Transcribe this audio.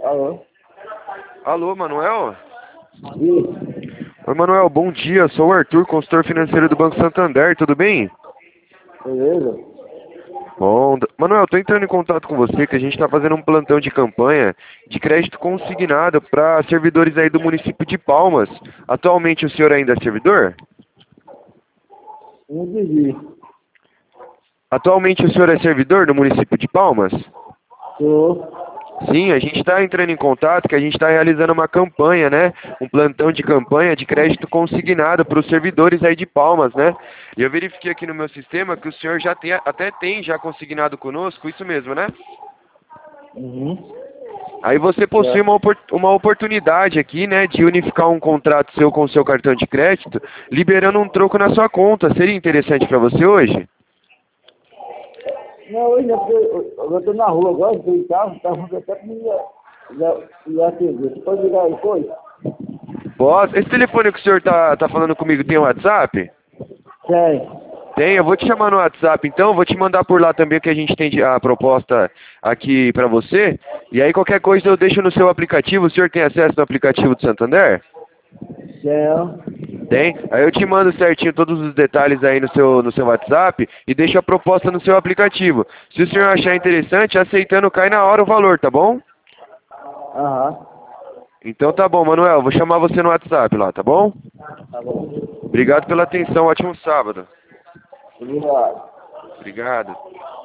Alô? Alô, Manuel? Isso. Oi, Manuel, bom dia. Sou o Arthur, consultor financeiro do Banco Santander, tudo bem? Beleza? Bom, Manuel, estou entrando em contato com você que a gente está fazendo um plantão de campanha de crédito consignado para servidores aí do município de Palmas. Atualmente o senhor ainda é servidor? Não entendi. Atualmente o senhor é servidor do município de Palmas? Tô. Sim, a gente está entrando em contato que a gente está realizando uma campanha, né? Um plantão de campanha de crédito consignado para os servidores aí de Palmas, né? E eu verifiquei aqui no meu sistema que o senhor já tem, até tem já consignado conosco, isso mesmo, né? Uhum. Aí você possui Certo. uma oportunidade aqui, né, de unificar um contrato seu com o seu cartão de crédito, liberando um troco na sua conta. Seria interessante para você hoje? Não, hoje eu tô na rua agora, tô em casa, tá ruim até que me ia atender. Você pode ligar depois? Posso? Esse telefone que o senhor tá falando comigo tem WhatsApp? Tem. Tem, eu vou te chamar no WhatsApp então, vou te mandar por lá também o que a gente tem a proposta aqui para você. E aí qualquer coisa eu deixo no seu aplicativo. O senhor tem acesso no aplicativo do Santander? Tem. Tem? Aí eu te mando certinho todos os detalhes aí no seu WhatsApp e deixo a proposta no seu aplicativo. Se o senhor achar interessante, aceitando cai na hora o valor, tá bom? Aham. Então tá bom, Manuel, vou chamar você no WhatsApp lá, tá bom? Tá bom. Obrigado pela atenção, ótimo sábado. Obrigado. Obrigado.